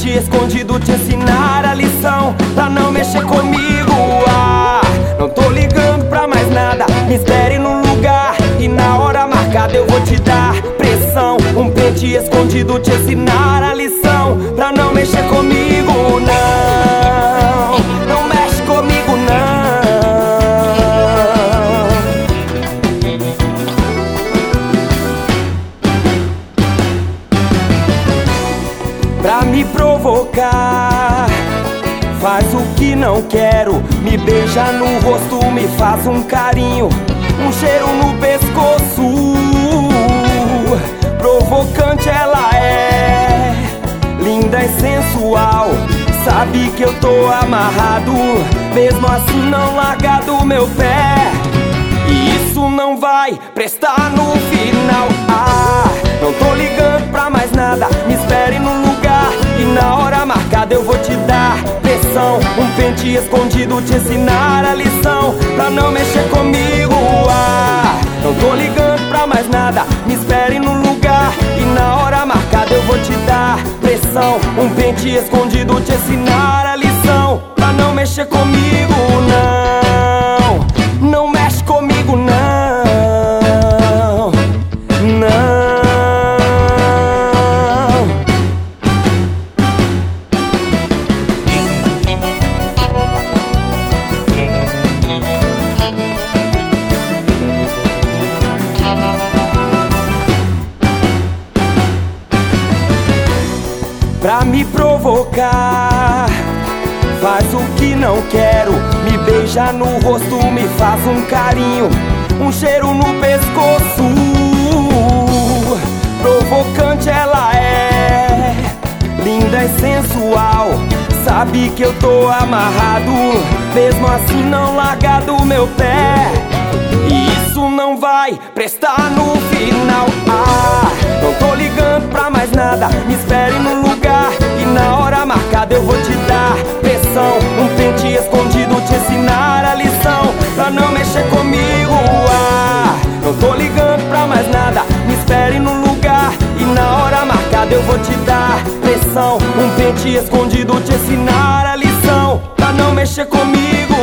pente escondido te ensinar a lição, pra não mexer comigo. Ah, não tô ligando pra mais nada, me espere num lugar e na hora marcada eu vou te dar pressão. Um pente escondido te ensinar a lição, pra não mexer comigo. Não, não mexe comigo não. Pra me provocar, faz o que não quero, me beija no rosto, me faz um carinho, um cheiro no pescoço. Provocante ela é, linda e sensual, sabe que eu tô amarrado, mesmo assim não larga do meu pé. E isso não vai prestar no final. Ah, não tô ligando pra mais nada, me espere num lugar e na hora marcada eu vou te dar pressão. Um pente escondido te ensinar a lição, pra não mexer comigo. Ah, não tô ligando pra mais nada, me espere num lugar e na hora marcada eu vou te dar pressão. Um pente escondido te ensinar a lição, pra não mexer comigo. Não, não mexe comigo não. Não. Pra me provocar, faz o que não quero, me beija no rosto, me faz um carinho, um cheiro no pescoço. Provocante ela é, linda e sensual, sabe que eu tô amarrado, mesmo assim não larga do meu pé. E isso não vai prestar no final. Ah, não tô ligando pra mais nada, me espere num lugar e na hora marcada eu vou te dar pressão. Um pente escondido te ensinar a lição, pra não mexer comigo. Ah, não tô ligando pra mais nada, me espere num lugar e na hora marcada eu vou te dar pressão. Um pente escondido te ensinar a lição, pra não mexer comigo.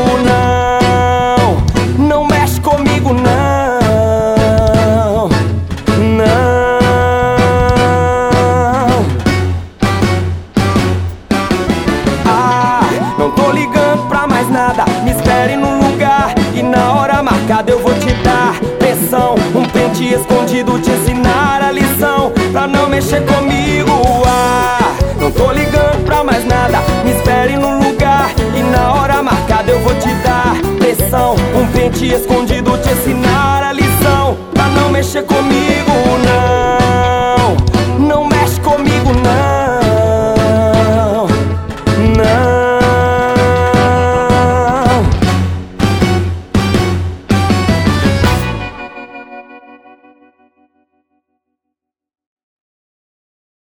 Não, não mexe comigo não. Não tô ligando pra mais nada, me espere num lugar e na hora marcada eu vou te dar pressão. Um pente escondido te ensinar a lição, pra não mexer comigo. Ah, não tô ligando pra mais nada, me espere num lugar e na hora marcada eu vou te dar pressão. Um pente escondido te ensinar a lição, pra não mexer comigo.